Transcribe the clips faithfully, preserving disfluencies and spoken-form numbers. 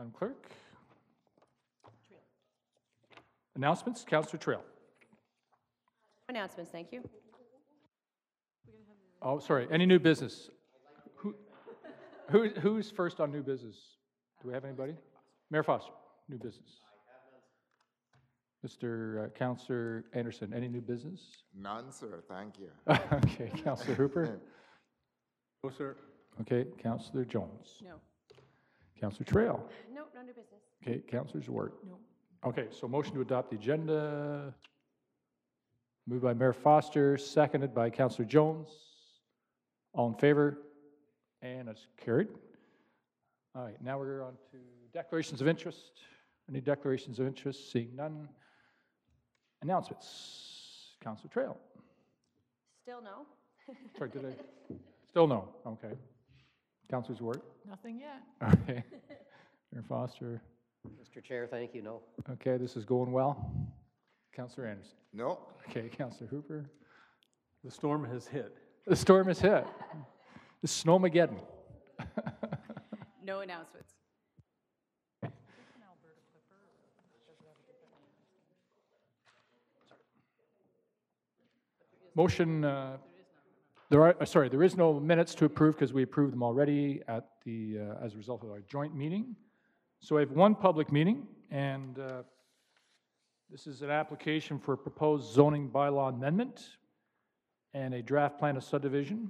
Madam Clerk. Announcements, Councillor Trail. Announcements, thank you. Oh, sorry, any new business? Who, who, who's first on new business? Do we have anybody? Mayor Foster, new business. Mister Uh, Councillor Anderson, any new business? None, sir. Thank you. Okay, Councillor Hooper. No, sir. Okay, Councillor Jones. No. Councillor Trail. No, no new business. Okay, Councillor Zwart. No. Okay, so motion to adopt the agenda. Moved by Mayor Foster, seconded by Councillor Jones. All in favor? And it's carried. All right, now we're on to declarations of interest. Any declarations of interest? Seeing none. Announcements. Councillor Trail. Still no. Sorry, did I? Still no. Okay. Councillor Zwart. Nothing yet. Okay. Mayor Foster. Mister Chair, thank you. No. Okay, this is going well. Councillor Anderson. No. Okay, Councillor Hooper. The storm has hit. The storm has hit. The snowmageddon. No announcements. Motion, uh, there are, uh, sorry, there is no minutes to approve because we approved them already at the, uh, as a result of our joint meeting. So I have one public meeting, and uh, this is an application for a proposed zoning bylaw amendment and a draft plan of subdivision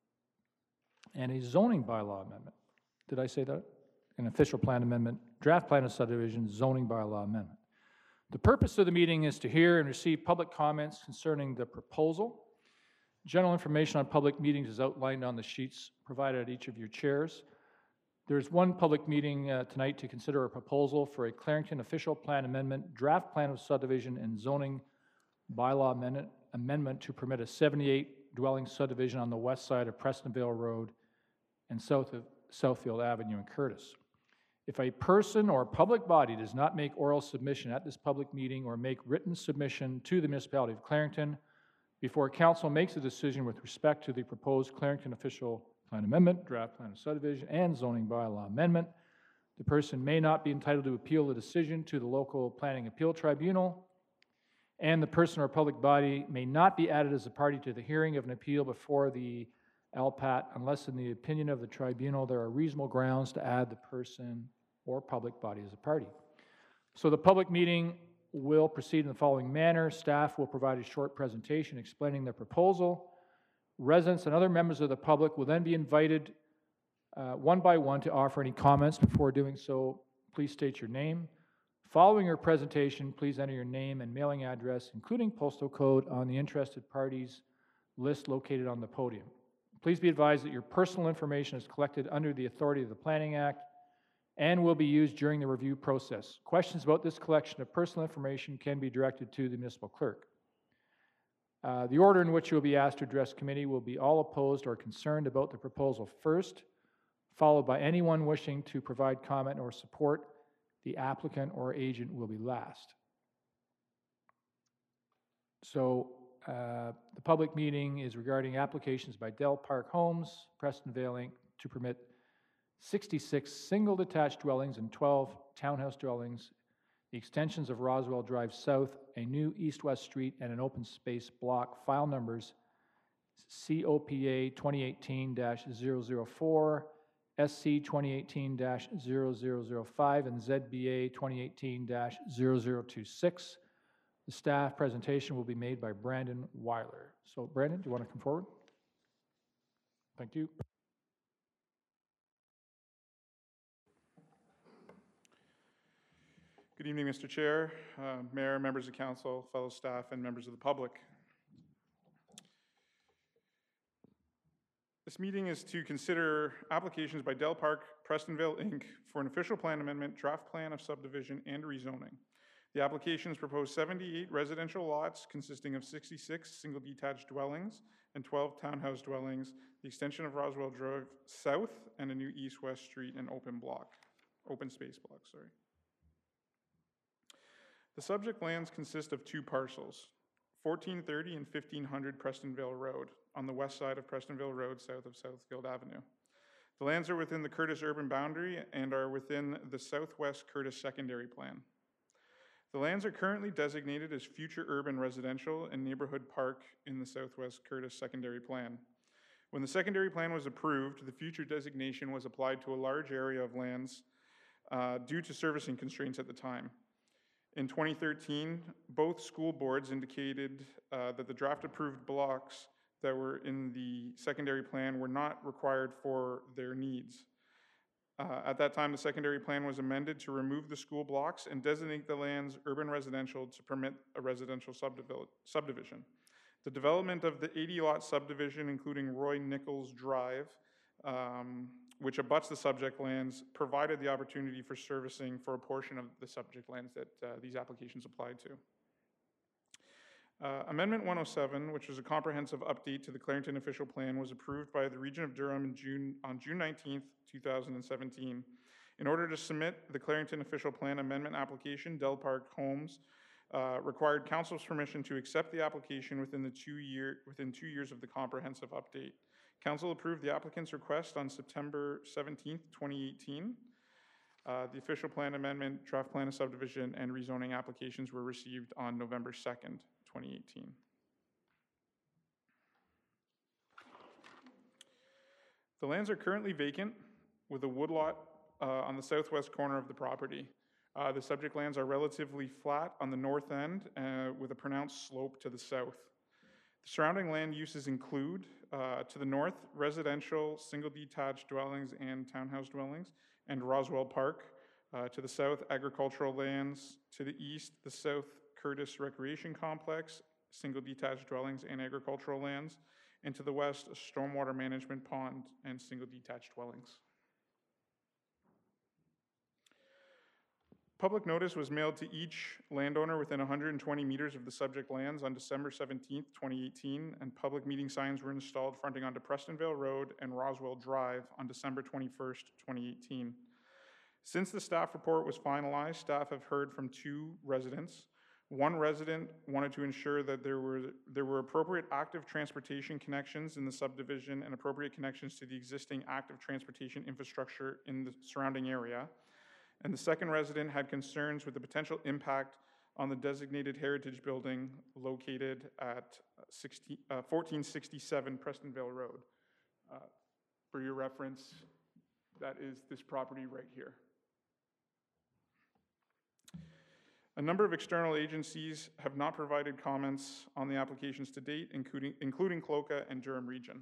and a zoning bylaw amendment. Did I say that? An official plan amendment, draft plan of subdivision, zoning bylaw amendment. The purpose of the meeting is to hear and receive public comments concerning the proposal. General information on public meetings is outlined on the sheets provided at each of your chairs. There's one public meeting uh, tonight to consider a proposal for a Clarington official plan amendment, draft plan of subdivision, and zoning bylaw amendment, amendment to permit a seventy-eight dwelling subdivision on the west side of Prestonville Road and south of Southfield Avenue in Curtis. If a person or public body does not make oral submission at this public meeting or make written submission to the municipality of Clarington before council makes a decision with respect to the proposed Clarington official plan amendment, draft plan of subdivision, and zoning bylaw amendment, the person may not be entitled to appeal the decision to the local planning appeal tribunal, and the person or public body may not be added as a party to the hearing of an appeal before the L P A T unless in the opinion of the tribunal there are reasonable grounds to add the person or public body as a party. So the public meeting will proceed in the following manner. Staff will provide a short presentation explaining their proposal. Residents and other members of the public will then be invited uh, one by one to offer any comments. Before doing so, please state your name. Following your presentation, please enter your name and mailing address, including postal code, on the interested parties list located on the podium. Please be advised that your personal information is collected under the authority of the Planning Act and will be used during the review process. Questions about this collection of personal information can be directed to the municipal clerk. Uh, the order in which you will be asked to address committee will be all opposed or concerned about the proposal first, followed by anyone wishing to provide comment or support. The applicant or agent will be last. So uh, the public meeting is regarding applications by Del Park Homes, Prestonvale Incorporated, to permit sixty-six single detached dwellings and twelve townhouse dwellings, the extensions of Roswell Drive South, a new east-west street, and an open space block. File numbers C O P A twenty eighteen dash zero zero four, S C twenty eighteen dash zero zero zero five, and Z B A twenty eighteen dash zero zero two six. The staff presentation will be made by Brandon Weiler. So Brandon, do you want to come forward? Thank you. Good evening, Mister Chair, uh, Mayor, members of council, fellow staff, and members of the public. This meeting is to consider applications by Del Park Prestonvale Incorporated for an official plan amendment, draft plan of subdivision, and rezoning. The applications propose seventy-eight residential lots consisting of sixty-six single detached dwellings and twelve townhouse dwellings, the extension of Roswell Drive South, and a new east-west street and open block, open space block, sorry. The subject lands consist of two parcels, fourteen thirty and fifteen hundred Prestonvale Road, on the west side of Prestonvale Road, south of Southfield Avenue. The lands are within the Curtis urban boundary and are within the Southwest Curtis Secondary Plan. The lands are currently designated as future urban residential and neighborhood park in the Southwest Curtis Secondary Plan. When the secondary plan was approved, the future designation was applied to a large area of lands uh, due to servicing constraints at the time. In twenty thirteen, both school boards indicated uh, that the draft approved blocks that were in the secondary plan were not required for their needs. Uh, at that time, the secondary plan was amended to remove the school blocks and designate the lands urban residential to permit a residential subdivi- subdivision. The development of the eighty lot subdivision, including Roy Nichols Drive, um, which abuts the subject lands, provided the opportunity for servicing for a portion of the subject lands that uh, these applications applied to. Uh, Amendment one oh seven, which was a comprehensive update to the Clarington official plan, was approved by the Region of Durham in June, on June nineteenth, two thousand seventeen. In order to submit the Clarington official plan amendment application, Del Park Homes uh, required council's permission to accept the application within the two year within two years of the comprehensive update. Council approved the applicant's request on September seventeenth, twenty eighteen. Uh, the official plan amendment, draft plan of subdivision, and rezoning applications were received on November second, twenty eighteen. The lands are currently vacant with a woodlot uh, on the southwest corner of the property. Uh, the subject lands are relatively flat on the north end uh, with a pronounced slope to the south. The surrounding land uses include, uh, to the north, residential, single detached dwellings and townhouse dwellings, and Roswell Park. Uh, to the south, agricultural lands. To the east, the South Curtis Recreation Complex, single detached dwellings and agricultural lands. And to the west, a stormwater management pond and single detached dwellings. Public notice was mailed to each landowner within one hundred twenty meters of the subject lands on December seventeenth, twenty eighteen, and public meeting signs were installed fronting onto Prestonvale Road and Roswell Drive on December twenty-first, twenty eighteen. Since the staff report was finalized, staff have heard from two residents. One resident wanted to ensure that there were, there were appropriate active transportation connections in the subdivision and appropriate connections to the existing active transportation infrastructure in the surrounding area. And the second resident had concerns with the potential impact on the designated heritage building located at sixty, uh, fourteen sixty-seven Prestonvale Road. Uh, for your reference, that is this property right here. A number of external agencies have not provided comments on the applications to date, including, including CLOCA and Durham Region.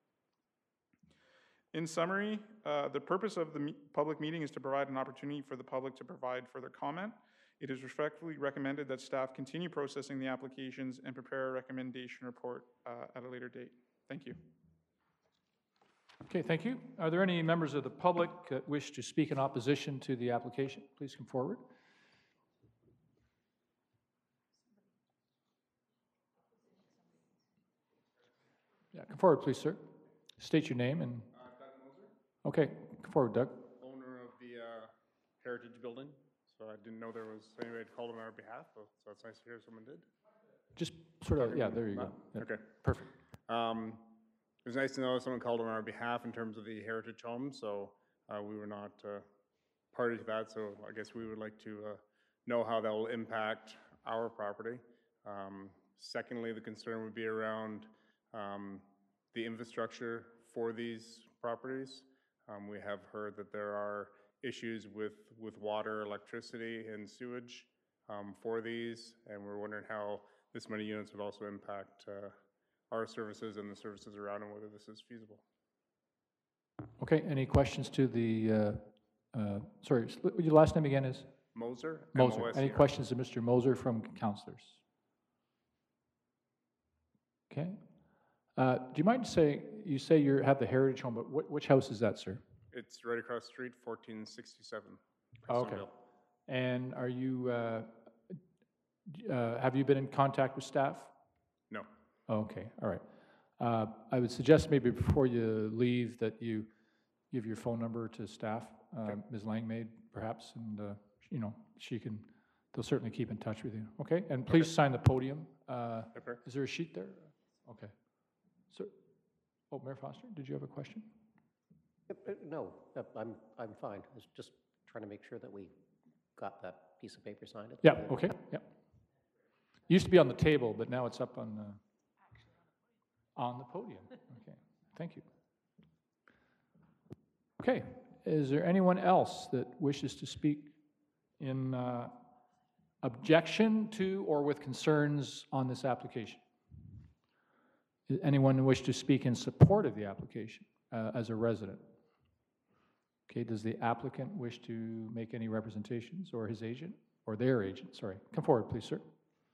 In summary, uh, the purpose of the me public meeting is to provide an opportunity for the public to provide further comment. It is respectfully recommended that staff continue processing the applications and prepare a recommendation report uh, at a later date. Thank you. Okay, thank you. Are there any members of the public that wish to speak in opposition to the application? Please come forward. Yeah, come forward, please, sir. State your name and... Uh, Doug Moser, Okay, come forward, Doug. owner of the uh, Heritage Building. So I didn't know there was anybody that called on our behalf, so so it's nice to hear someone did. Just sort of, yeah, there you go. Yeah, Okay. perfect. Um, It was nice to know someone called on our behalf in terms of the Heritage Home, so uh, we were not uh, party to that, so I guess we would like to uh, know how that will impact our property. Um, Secondly, the concern would be around um, the infrastructure for these properties. Um, we have heard that there are issues with, with water, electricity, and sewage um, for these, and we're wondering how this many units would also impact uh, our services and the services around and whether this is feasible. Okay, any questions to the, uh, uh, sorry, s- your last name again is? Moser? Moser. M O S E R. Any questions to Mister Moser from councilors? Okay. Uh, Do you mind saying, you say you have the Heritage Home, but wh- which house is that, sir? It's right across the street, fourteen sixty-seven. Oh, okay. Prestonville. And are you, uh, d- uh, have you been in contact with staff? No. Oh, okay, all right. Uh, I would suggest maybe before you leave that you give your phone number to staff, uh, Miz Langmaid perhaps, and, uh, you know, she can, they'll certainly keep in touch with you, okay? And please sign the podium. Uh, Okay. Is there a sheet there? Okay. Sir, oh, Mayor Foster, did you have a question? Uh, uh, No, uh, I'm, I'm fine. I was just trying to make sure that we got that piece of paper signed. at the Yeah, end. okay, yeah. Used to be on the table, but now it's up on the, on the podium. Okay, thank you. Okay, is there anyone else that wishes to speak in uh, objection to or with concerns on this application? Does anyone wish to speak in support of the application uh, as a resident? Okay, does the applicant wish to make any representations, or his agent, or their agent, sorry. Come forward, please, sir.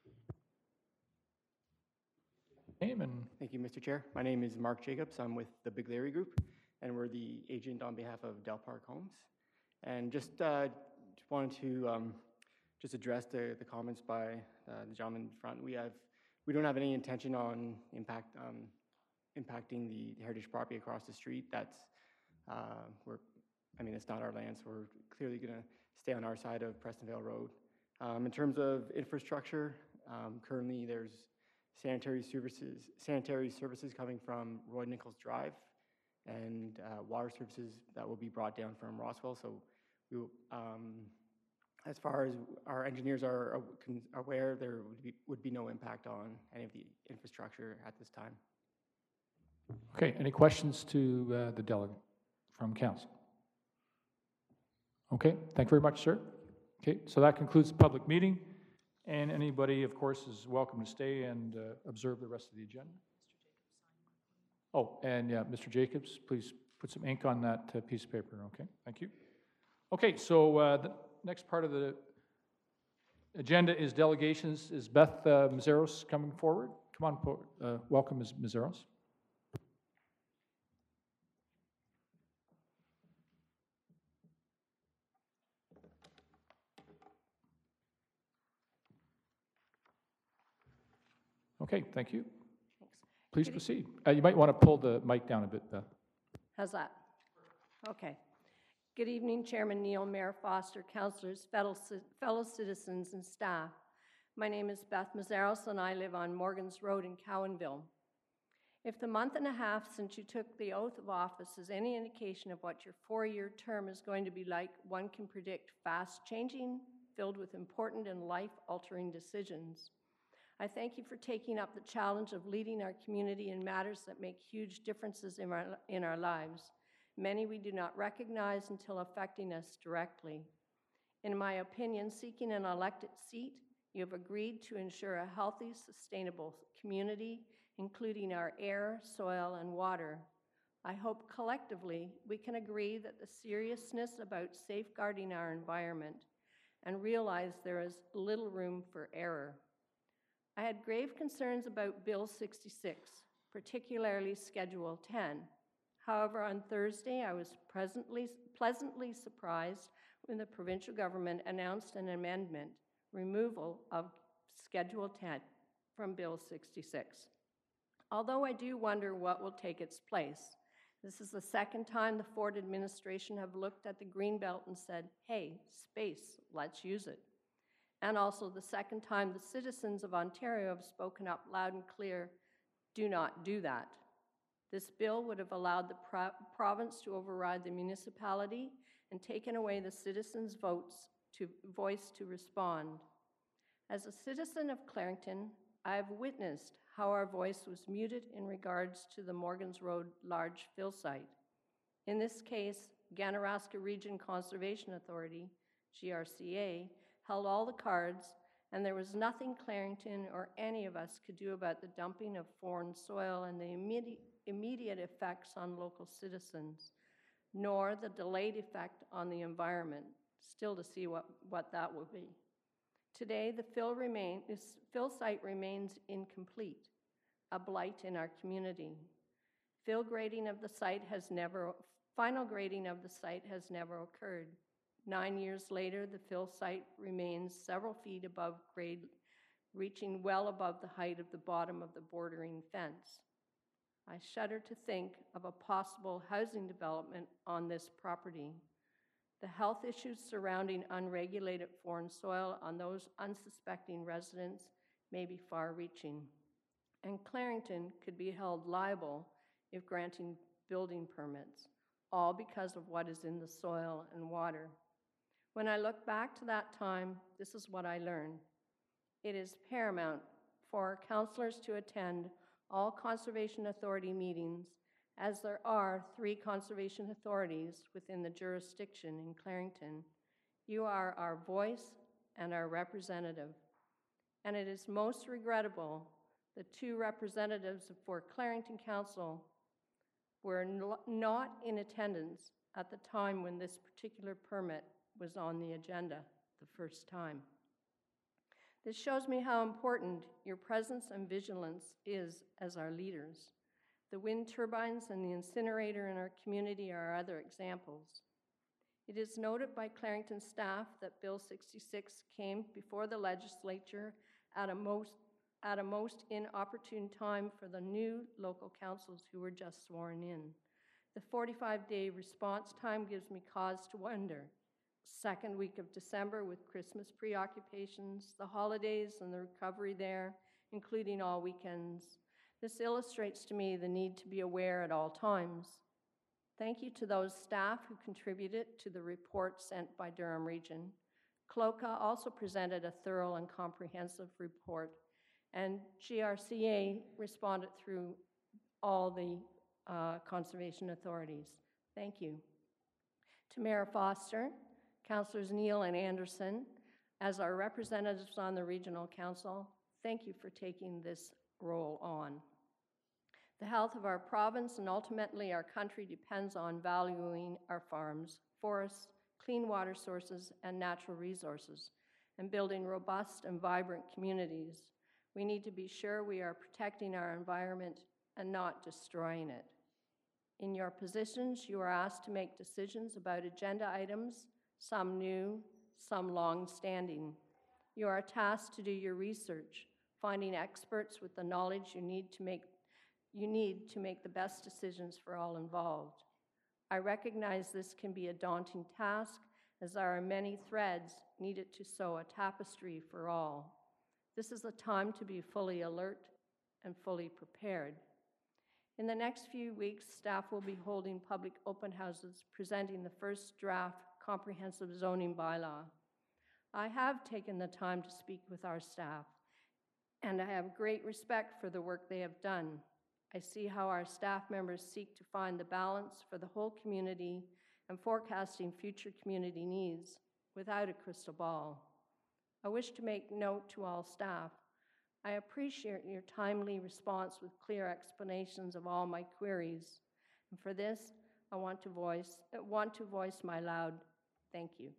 Name and, Thank you, Mister Chair. My name is Mark Jacobs. I'm with the Big Larry Group, and we're the agent on behalf of Del Park Homes. And just, uh, just wanted to um, just address the, the comments by uh, the gentleman in front. We have, we don't have any intention on impact, um, impacting the heritage property across the street. That's, uh, we're, I mean, it's not our land, so we're clearly going to stay on our side of Prestonvale Road. Um, in terms of infrastructure, um, currently there's sanitary services, sanitary services coming from Roy Nichols Drive, and uh, water services that will be brought down from Roswell. So, we, will, um, as far as our engineers are aware, there would be, would be no impact on any of the infrastructure at this time. okay, any questions to uh, the delegate from council? Okay, thank you very much, sir. Okay, so that concludes the public meeting, and anybody, of course, is welcome to stay and uh, observe the rest of the agenda. Oh, and yeah, Mister Jacobs, please put some ink on that uh, piece of paper, okay? Thank you. Okay, so uh, the next part of the agenda is delegations. Is Beth uh, Mazeros coming forward? Come on, po- uh, welcome, Miz Mazeros. Okay, thank you. Thanks. Please Good e- proceed. Uh, You might want to pull the mic down a bit, Beth. How's that? Okay. Good evening, Chairman Neil, Mayor Foster, councilors, fellow, ci- fellow citizens, and staff. My name is Beth Mazeros, and I live on Morgan's Road in Cowanville. If the month and a half since you took the oath of office is any indication of what your four-year term is going to be like, one can predict fast-changing, filled with important and life-altering decisions. I thank you for taking up the challenge of leading our community in matters that make huge differences in our, in our lives, many we do not recognize until affecting us directly. In my opinion, seeking an elected seat, you have agreed to ensure a healthy, sustainable community, including our air, soil, and water. I hope collectively we can agree that the seriousness about safeguarding our environment and realize there is little room for error. I had grave concerns about Bill sixty-six, particularly Schedule ten. However, on Thursday, I was presently, pleasantly surprised when the provincial government announced an amendment, removal of Schedule ten from Bill sixty-six. Although I do wonder what will take its place. This is the second time the Ford administration have looked at the Greenbelt and said, hey, space, let's use it. And also the second time the citizens of Ontario have spoken up loud and clear, do not do that. This bill would have allowed the pro province to override the municipality and taken away the citizens' votes to voice to respond. As a citizen of Clarington, I have witnessed how our voice was muted in regards to the Morgan's Road large fill site. In this case, Ganaraska Region Conservation Authority, G R C A, held all the cards, and there was nothing Clarington or any of us could do about the dumping of foreign soil and the immediate, immediate effects on local citizens, nor the delayed effect on the environment, still to see what, what that will be. Today, the fill, remain, this fill site remains incomplete, a blight in our community. Fill grading of the site has never, final grading of the site has never occurred. Nine years later, the fill site remains several feet above grade, reaching well above the height of the bottom of the bordering fence. I shudder to think of a possible housing development on this property. The health issues surrounding unregulated foreign soil on those unsuspecting residents may be far-reaching, and Clarington could be held liable if granting building permits. all because of what is in the soil and water. When I look back to that time, this is what I learned. It is paramount for councillors to attend all Conservation Authority meetings, as there are three conservation authorities within the jurisdiction in Clarington. You are our voice and our representative. And it is most regrettable the two representatives for Clarington Council were not in attendance at the time when this particular permit was on the agenda the first time. This shows me how important your presence and vigilance is as our leaders. The wind turbines and the incinerator in our community are other examples. It is noted by Clarington staff that Bill sixty-six came before the legislature at a most, at a most inopportune time for the new local councils who were just sworn in. The forty-five day response time gives me cause to wonder. Second week of December with Christmas preoccupations, the holidays and the recovery there, including all weekends. This illustrates to me the need to be aware at all times. Thank you to those staff who contributed to the report sent by Durham Region. CLOCA also presented a thorough and comprehensive report, and G R C A responded through all the uh, conservation authorities. Thank you. To Mayor Foster, Councillors Neal and Anderson, as our representatives on the Regional Council, thank you for taking this role on. The health of our province and ultimately our country depends on valuing our farms, forests, clean water sources, and natural resources, and building robust and vibrant communities. We need to be sure we are protecting our environment and not destroying it. In your positions, you are asked to make decisions about agenda items, some new, some long-standing. You are tasked to do your research, finding experts with the knowledge you need to make you need to make the best decisions for all involved. I recognize this can be a daunting task, as there are many threads needed to sew a tapestry for all. This is a time to be fully alert and fully prepared. In the next few weeks, staff will be holding public open houses presenting the first draft comprehensive zoning bylaw. I have taken the time to speak with our staff, and I have great respect for the work they have done. I see how our staff members seek to find the balance for the whole community and forecasting future community needs without a crystal ball. I wish to make note to all staff. I appreciate your timely response with clear explanations of all my queries. And for this, I want to voice, want to voice my loud thank you.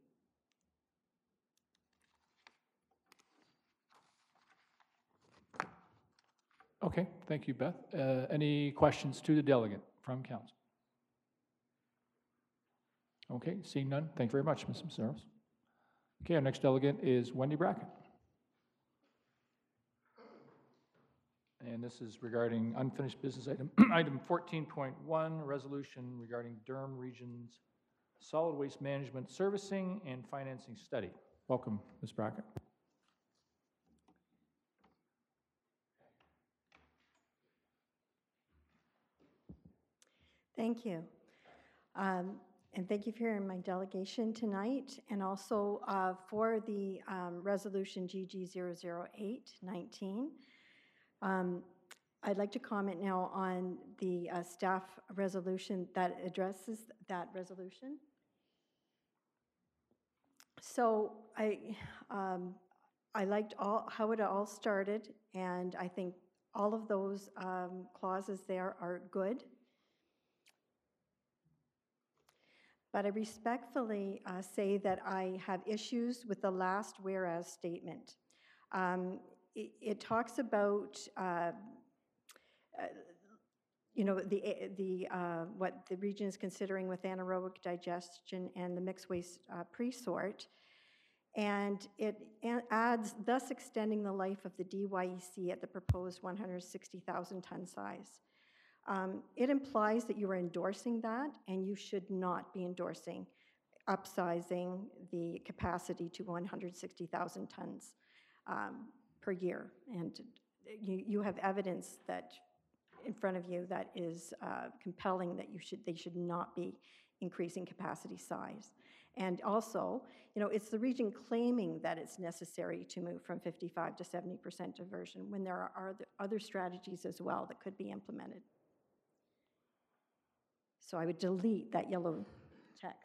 Okay, thank you, Beth. Uh, Any questions to the delegate from council? Okay, seeing none, thank you very much, Miz Maceros. Okay, our next delegate is Wendy Brackett. And this is regarding unfinished business item, item fourteen point one, resolution regarding Durham Region's solid waste management servicing and financing study. Welcome, Miz Brackett. Thank you. Um, and thank you for hearing my delegation tonight, and also uh, for the um, resolution G G zero zero eight nineteen. Um, I'd like to comment now on the uh, staff resolution that addresses that resolution. So I, um, I liked all how it all started, and I think all of those um, clauses there are good. But I respectfully uh, say that I have issues with the last whereas statement. Um, it, it talks about, uh, uh, you know, the, the, uh, what the region is considering with anaerobic digestion and the mixed waste uh, pre-sort. And it adds, thus extending the life of the D Y E C at the proposed one hundred sixty thousand ton size. Um, it implies that you are endorsing that, and you should not be endorsing upsizing the capacity to one hundred sixty thousand tons um, per year. And you, you have evidence that in front of you that is uh, compelling that you should, they should not be increasing capacity size. And also, you know, it's the region claiming that it's necessary to move from fifty-five to seventy percent diversion when there are other strategies as well that could be implemented. So I would delete that yellow text.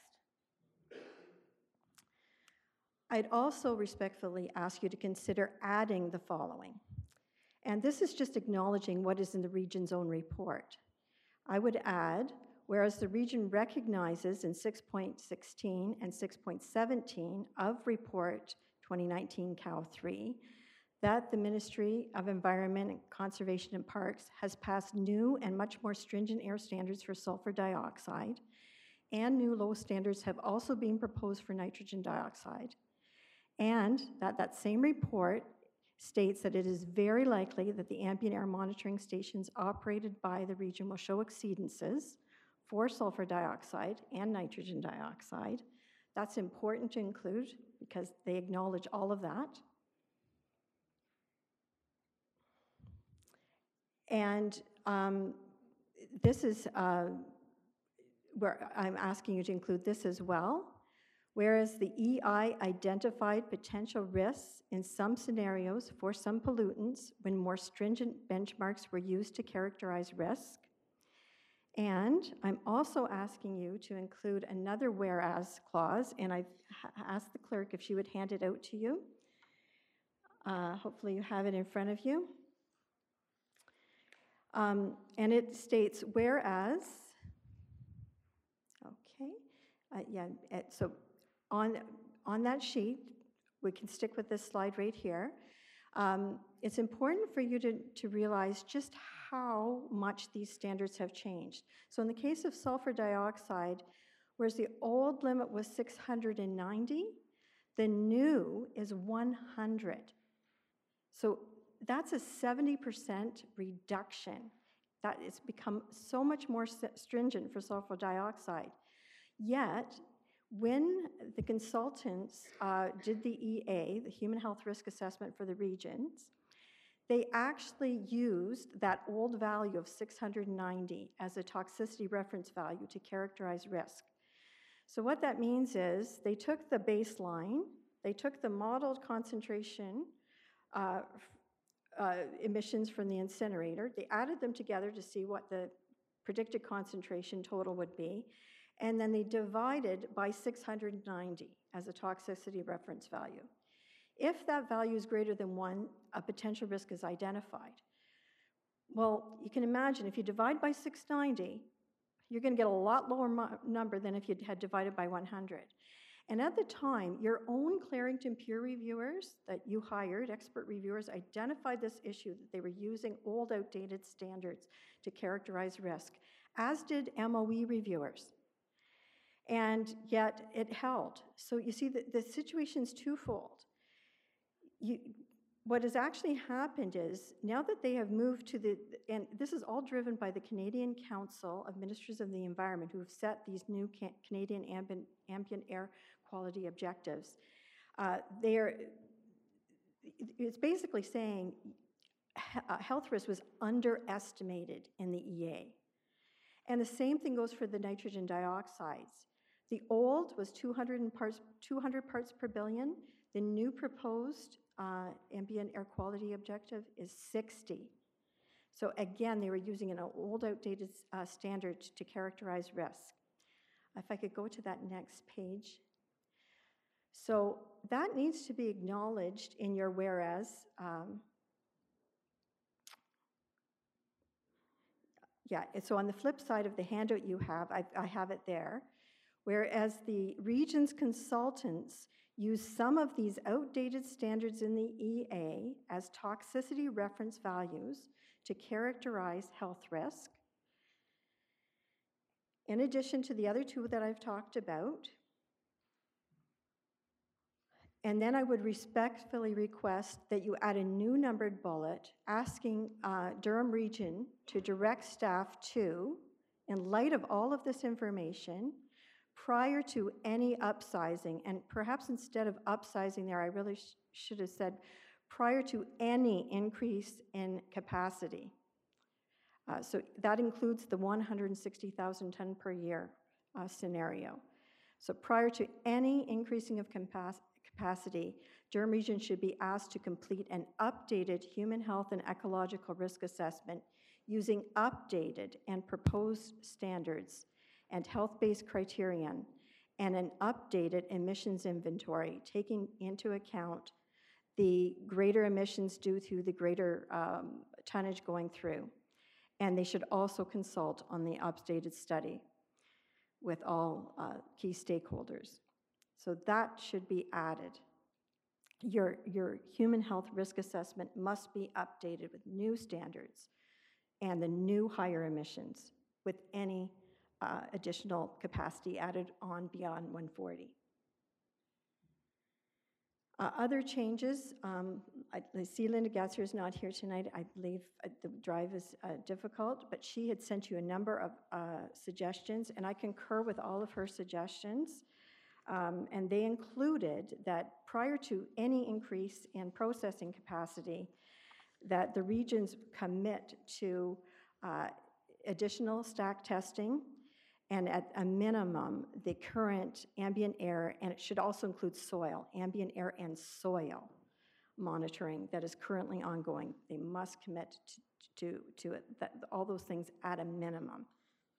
I'd also respectfully ask you to consider adding the following. And this is just acknowledging what is in the region's own report. I would add, whereas the region recognizes in six point sixteen and six point seventeen of Report twenty nineteen C O W three that the Ministry of Environment and Conservation and Parks has passed new and much more stringent air standards for sulfur dioxide, and new low standards have also been proposed for nitrogen dioxide. And that that same report states that it is very likely that the ambient air monitoring stations operated by the region will show exceedances for sulfur dioxide and nitrogen dioxide. That's important to include because they acknowledge all of that. And um, this is uh, where I'm asking you to include this as well. Whereas the E I identified potential risks in some scenarios for some pollutants when more stringent benchmarks were used to characterize risk. And I'm also asking you to include another whereas clause, and I've asked the clerk if she would hand it out to you. Uh, hopefully you have it in front of you. Um, and it states, whereas, okay, uh, yeah, so on, on that sheet, we can stick with this slide right here. Um, it's important for you to, to realize just how much these standards have changed. So in the case of sulfur dioxide, whereas the old limit was six hundred ninety, the new is one hundred. So that's a seventy percent reduction. That it's become so much more stringent for sulfur dioxide. Yet, when the consultants uh, did the E A, the Human Health Risk Assessment for the regions, they actually used that old value of six hundred ninety as a toxicity reference value to characterize risk. So what that means is they took the baseline, they took the modeled concentration uh, uh, emissions from the incinerator, they added them together to see what the predicted concentration total would be, and then they divided by six hundred ninety as a toxicity reference value. If that value is greater than one, a potential risk is identified. Well, you can imagine if you divide by six hundred ninety, you're going to get a lot lower number than if you had divided by one hundred. And at the time, your own Clarington peer reviewers that you hired, expert reviewers, identified this issue that they were using old, outdated standards to characterize risk, as did M O E reviewers. And yet it held. So you see, the, the situation's twofold. You, what has actually happened is, now that they have moved to the, and this is all driven by the Canadian Council of Ministers of the Environment, who have set these new can, Canadian ambient, ambient air quality objectives. Uh, they're, it's basically saying uh, health risk was underestimated in the E A. And the same thing goes for the nitrogen dioxides. The old was two hundred parts, two hundred parts per billion. The new proposed uh, ambient air quality objective is sixty. So again, they were using an old, outdated uh, standard to characterize risk. If I could go to that next page. So that needs to be acknowledged in your whereas. Um, yeah, so on the flip side of the handout you have, I, I have it there. Whereas the region's consultants use some of these outdated standards in the E A as toxicity reference values to characterize health risk. In addition to the other two that I've talked about. And then I would respectfully request that you add a new numbered bullet asking uh, Durham Region to direct staff to, in light of all of this information, prior to any upsizing, and perhaps instead of upsizing there, I really sh should have said prior to any increase in capacity. Uh, so that includes the one hundred sixty thousand ton per year uh, scenario. So prior to any increasing of capac- capacity, Durham Region should be asked to complete an updated human health and ecological risk assessment using updated and proposed standards and health-based criterion, and an updated emissions inventory, taking into account the greater emissions due to the greater um, tonnage going through. And they should also consult on the updated study with all uh, key stakeholders. So that should be added. Your, your human health risk assessment must be updated with new standards and the new higher emissions with any uh, additional capacity added on beyond one forty. Uh, other changes, um, I, I see Linda Gassier is not here tonight. I believe uh, the drive is uh, difficult, but she had sent you a number of uh, suggestions, and I concur with all of her suggestions. Um, and they included that prior to any increase in processing capacity, that the regions commit to uh, additional stack testing, and at a minimum, the current ambient air, and it should also include soil, ambient air and soil monitoring that is currently ongoing. They must commit to, to, to it, that, all those things at a minimum.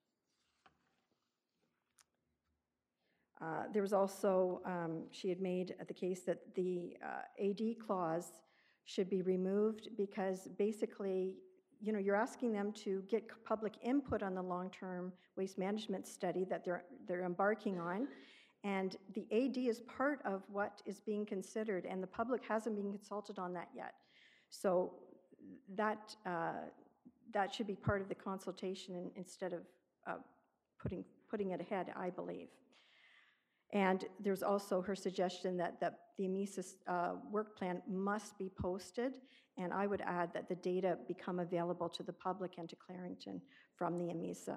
Uh, there was also, um, she had made the case that the uh, A D clause should be removed because basically, you know, you're asking them to get public input on the long-term waste management study that they're, they're embarking on. And the A D is part of what is being considered, and the public hasn't been consulted on that yet. So that, uh, that should be part of the consultation in, instead of uh, putting, putting it ahead, I believe. And there's also her suggestion that, that the AMESA uh, work plan must be posted, and I would add that the data become available to the public and to Clarington from the AMESA.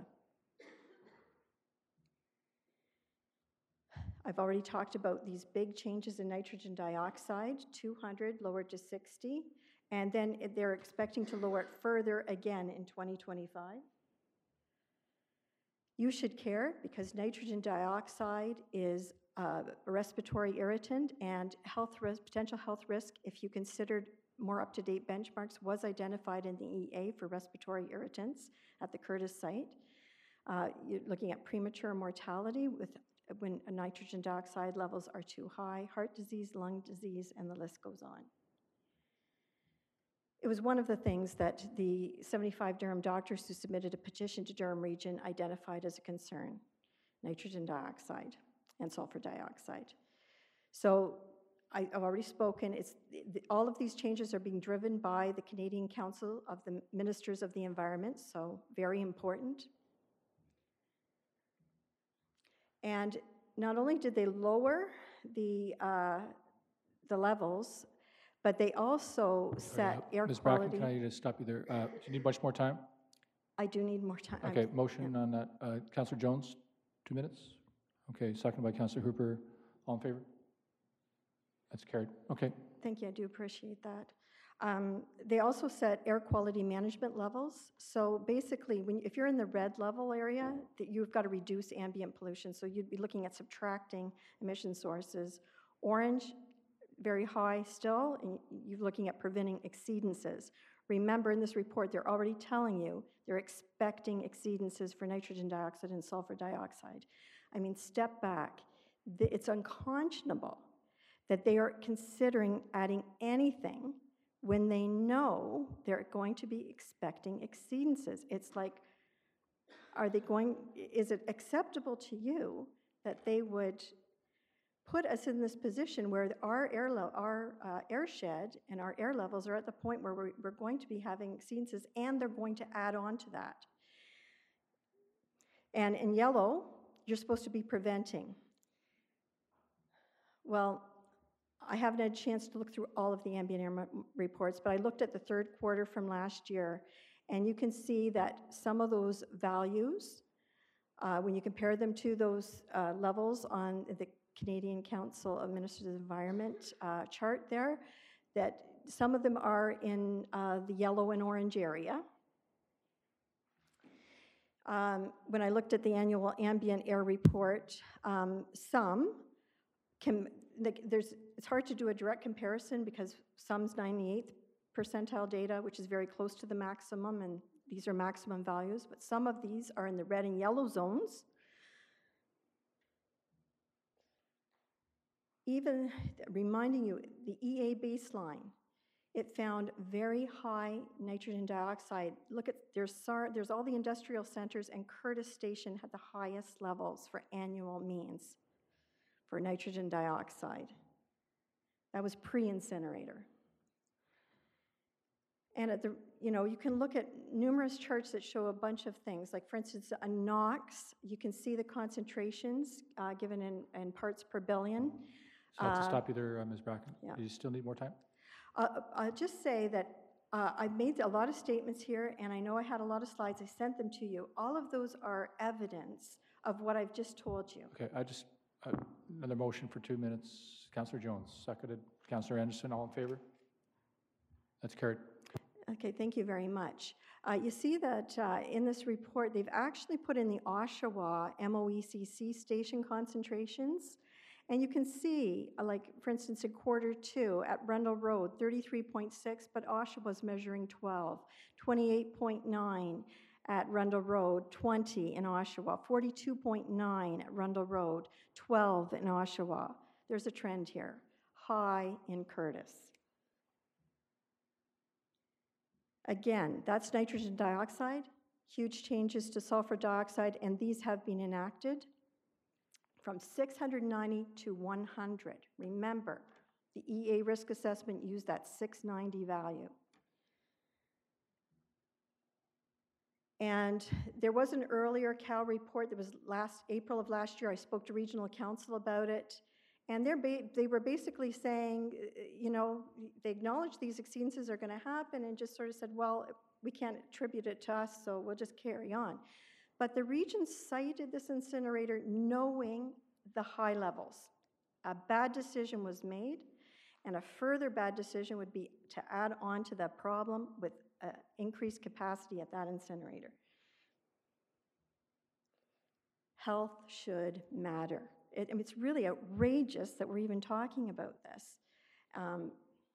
I've already talked about these big changes in nitrogen dioxide, two hundred lowered to sixty, and then they're expecting to lower it further again in twenty twenty-five. You should care because nitrogen dioxide is a respiratory irritant, and health risk, potential health risk, if you considered more up-to-date benchmarks, was identified in the E A for respiratory irritants at the Curtis site. Uh, you're looking at premature mortality with when nitrogen dioxide levels are too high, heart disease, lung disease, and the list goes on. It was one of the things that the seventy-five Durham doctors who submitted a petition to Durham Region identified as a concern, nitrogen dioxide and sulfur dioxide. So I, I've already spoken. It's, the, all of these changes are being driven by the Canadian Council of the Ministers of the Environment, so very important. And not only did they lower the, uh, the levels, but they also set Uh, air Miz quality. Bracken, can I just stop you there? Uh, Do you need much more time? I do need more time. Okay, motion on that. Uh, Councillor Jones, two minutes? Okay, second by Councillor Hooper. All in favor? That's carried. Okay. Thank you, I do appreciate that. Um, they also set air quality management levels. So basically, when, if you're in the red level area, that you've got to reduce ambient pollution. So you'd be looking at subtracting emission sources. Orange, very high still, and you're looking at preventing exceedances. Remember, in this report, they're already telling you they're expecting exceedances for nitrogen dioxide and sulfur dioxide. I mean, step back. It's unconscionable that they are considering adding anything when they know they're going to be expecting exceedances. It's like, are they going, is it acceptable to you that they would put us in this position where our air, our uh, air shed and our air levels are at the point where we're, we're going to be having exceedances, and they're going to add on to that. And in yellow, you're supposed to be preventing. Well, I haven't had a chance to look through all of the ambient air reports, but I looked at the third quarter from last year, and you can see that some of those values, uh, when you compare them to those uh, levels on the Canadian Council of Ministers of the Environment uh, chart there, that some of them are in uh, the yellow and orange area. Um, When I looked at the annual ambient air report, um, some can, like, there's, it's hard to do a direct comparison because some's ninety-eighth percentile data, which is very close to the maximum, and these are maximum values, but some of these are in the red and yellow zones. Even reminding you, the E A baseline, it found very high nitrogen dioxide. Look at, there's, SAR, there's all the industrial centers, and Curtis Station had the highest levels for annual means for nitrogen dioxide. That was pre-incinerator. And at the, you know, you can look at numerous charts that show a bunch of things. Like, for instance, a NOx, you can see the concentrations uh, given in, in parts per billion. So I have to Uh, stop you there, uh, Miz Bracken. yeah. Do you still need more time? Uh, I'll just say that uh, I've made a lot of statements here, and I know I had a lot of slides. I sent them to you. All of those are evidence of what I've just told you. Okay, I just, uh, another motion for two minutes. Councillor Jones, seconded. Councillor Anderson, all in favor? That's carried. Okay, thank you very much. Uh, you see that uh, in this report, they've actually put in the Oshawa M O E C C station concentrations. And you can see, uh, like, for instance, in quarter two at Rundle Road, thirty-three point six, but Oshawa's measuring twelve. twenty-eight point nine at Rundle Road, twenty in Oshawa. forty-two point nine at Rundle Road, twelve in Oshawa. There's a trend here. High in Curtis. Again, that's nitrogen dioxide, huge changes to sulfur dioxide, and these have been enacted from six hundred ninety to one hundred. Remember, the E A risk assessment used that six ninety value. And there was an earlier Cal report that was last April of last year. I spoke to regional council about it. And they're ba they were basically saying, you know, they acknowledged these exceedances are going to happen and just sort of said, well, we can't attribute it to us, so we'll just carry on. But the region cited this incinerator knowing the high levels. A bad decision was made, and a further bad decision would be to add on to the problem with uh, increased capacity at that incinerator. Health should matter. It, I mean, it's really outrageous that we're even talking about this. Um,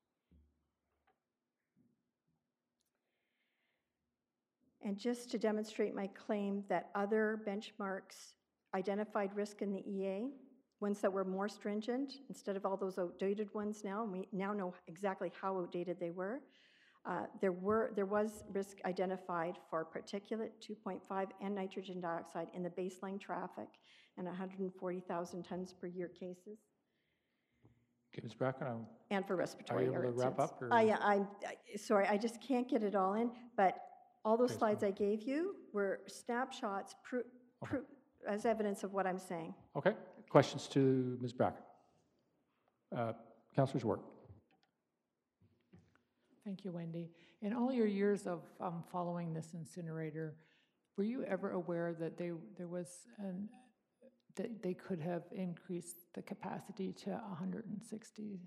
and just to demonstrate my claim that other benchmarks identified risk in the E A, ones that were more stringent, instead of all those outdated ones now, and we now know exactly how outdated they were. Uh, there were there was risk identified for particulate two point five and nitrogen dioxide in the baseline traffic and one hundred forty thousand tons per year cases. Okay, Miz Bracken, I'm- And for respiratory Are you able to wrap irritants. up, or- Uh, yeah, I'm, I- sorry, I just can't get it all in, but all those Okay, slides I gave you were snapshots pro pro as evidence of what I'm saying. okay, questions to Miz Bracken? Uh, Councillor Zwart. Thank you, Wendy. In all your years of um, following this incinerator, were you ever aware that they, there was an, that they could have increased the capacity to one hundred sixty?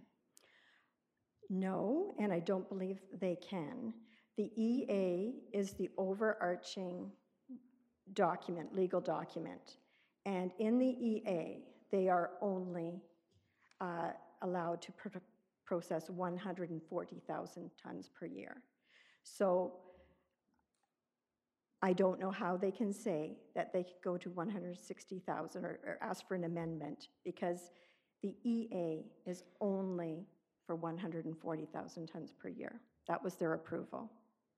No, and I don't believe they can. The E A is the overarching document, legal document. And in the E A, they are only uh, allowed to pro process one hundred forty thousand tons per year. So I don't know how they can say that they could go to one hundred sixty thousand or, or ask for an amendment, because the E A is only for one hundred forty thousand tons per year. That was their approval.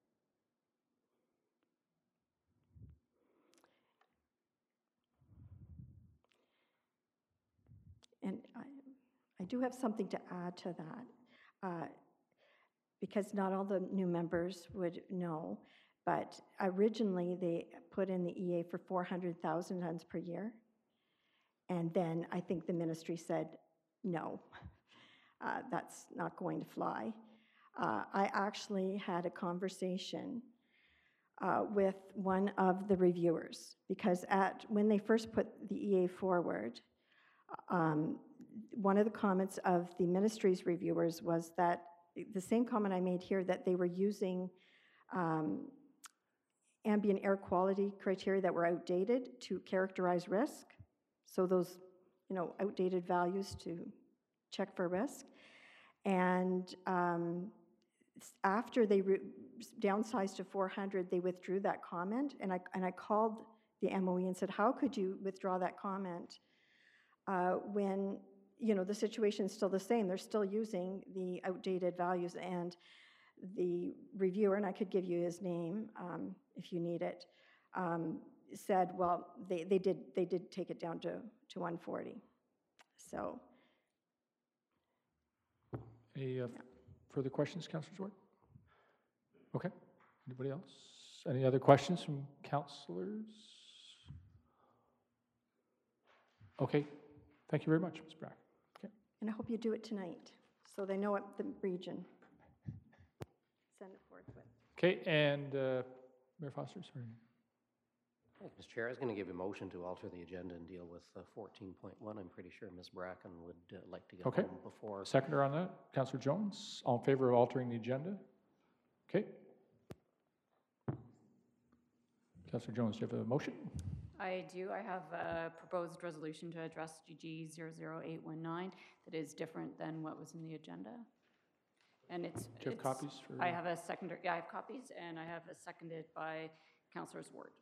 And I, I do have something to add to that, uh, because not all the new members would know, but originally they put in the E A for four hundred thousand tons per year. And then I think the ministry said, no, uh, that's not going to fly. Uh, I actually had a conversation uh, with one of the reviewers, because at, when they first put the E A forward, um, one of the comments of the ministry's reviewers was that the same comment I made here, that they were using um, ambient air quality criteria that were outdated to characterize risk. So those, you know, outdated values to check for risk. And um, after they re downsized to four hundred, they withdrew that comment. And I, and I called the M O E and said, how could you withdraw that comment uh, when, you know, the situation is still the same? They're still using the outdated values. And the reviewer, and I could give you his name um, if you need it, um, said, well, they, they, did, they did take it down to, to one forty. So. Any uh, further questions, Councillor Zwart? Okay. Anybody else? Any other questions from councillors? Okay. Thank you very much, Miz Brack. Okay. And I hope you do it tonight, so they know what the region. Send it forthwith. Okay, and uh, Mayor Foster, sorry. Thank you, Mister Chair. I was going to give a motion to alter the agenda and deal with fourteen point one. I'm pretty sure Miz Bracken would uh, like to get Okay. home before. Seconder on that, Councillor Jones. All in favor of altering the agenda? Okay. Councillor Jones, do you have a motion? I do. I have a proposed resolution to address G G zero zero eight one nine that is different than what was in the agenda. And it's. Do you have it's- copies for? I have a seconder, yeah, I have copies, and I have a seconded by Councillor Zwart.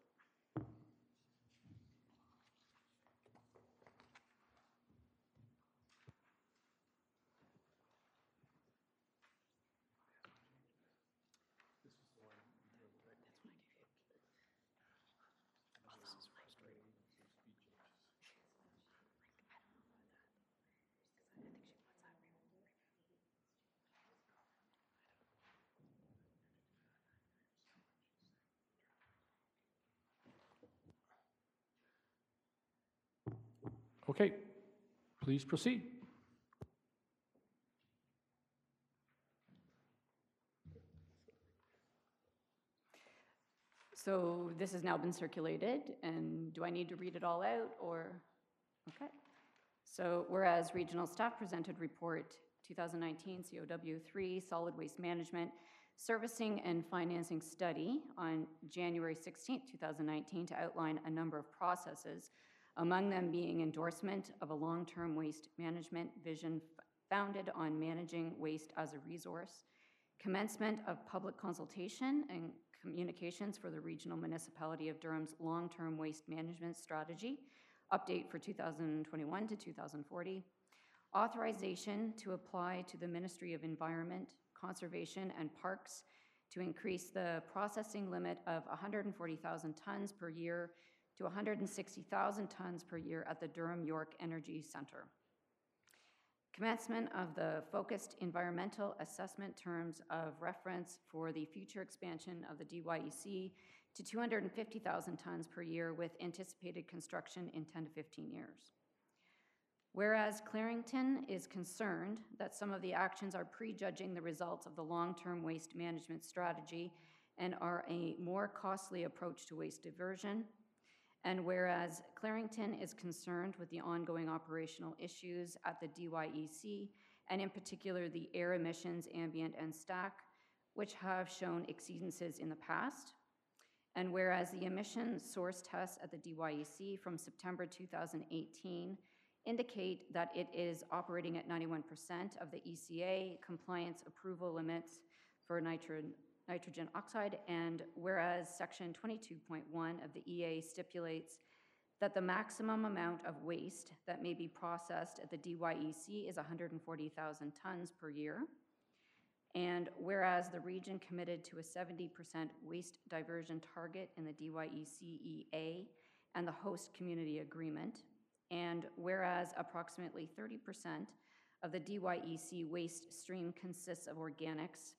Okay, please proceed. So this has now been circulated, and do I need to read it all out, or? Okay. So whereas Regional Staff presented Report twenty nineteen C O W three Solid Waste Management Servicing and Financing Study on January sixteenth, two thousand nineteen to outline a number of processes, among them being endorsement of a long-term waste management vision founded on managing waste as a resource, commencement of public consultation and communications for the Regional Municipality of Durham's long-term waste management strategy, update for two thousand twenty-one to two thousand forty, authorization to apply to the Ministry of Environment, Conservation and Parks to increase the processing limit of one hundred forty thousand tons per year to one hundred sixty thousand tons per year at the Durham York Energy Center. Commencement of the focused environmental assessment terms of reference for the future expansion of the D Y E C to two hundred fifty thousand tons per year with anticipated construction in ten to fifteen years. Whereas Clarington is concerned that some of the actions are prejudging the results of the long-term waste management strategy and are a more costly approach to waste diversion, and whereas Clarington is concerned with the ongoing operational issues at the D Y E C, and in particular the air emissions, ambient and stack, which have shown exceedances in the past, and whereas the emission source tests at the D Y E C from September two thousand eighteen indicate that it is operating at ninety-one percent of the E C A compliance approval limits for nitrogen nitrogen oxide, and whereas section twenty-two point one of the E A stipulates that the maximum amount of waste that may be processed at the D Y E C is one hundred forty thousand tons per year, and whereas the region committed to a seventy percent waste diversion target in the D Y E C E A and the host community agreement, and whereas approximately thirty percent of the D Y E C waste stream consists of organics,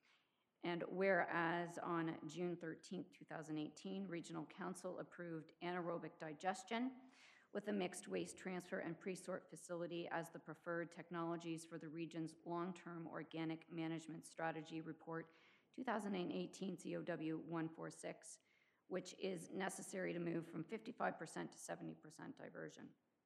and whereas on June thirteenth, two thousand eighteen, Regional Council approved anaerobic digestion with a mixed waste transfer and pre-sort facility as the preferred technologies for the region's long-term organic management strategy report two thousand eighteen C O W one forty-six, which is necessary to move from fifty-five percent to seventy percent diversion.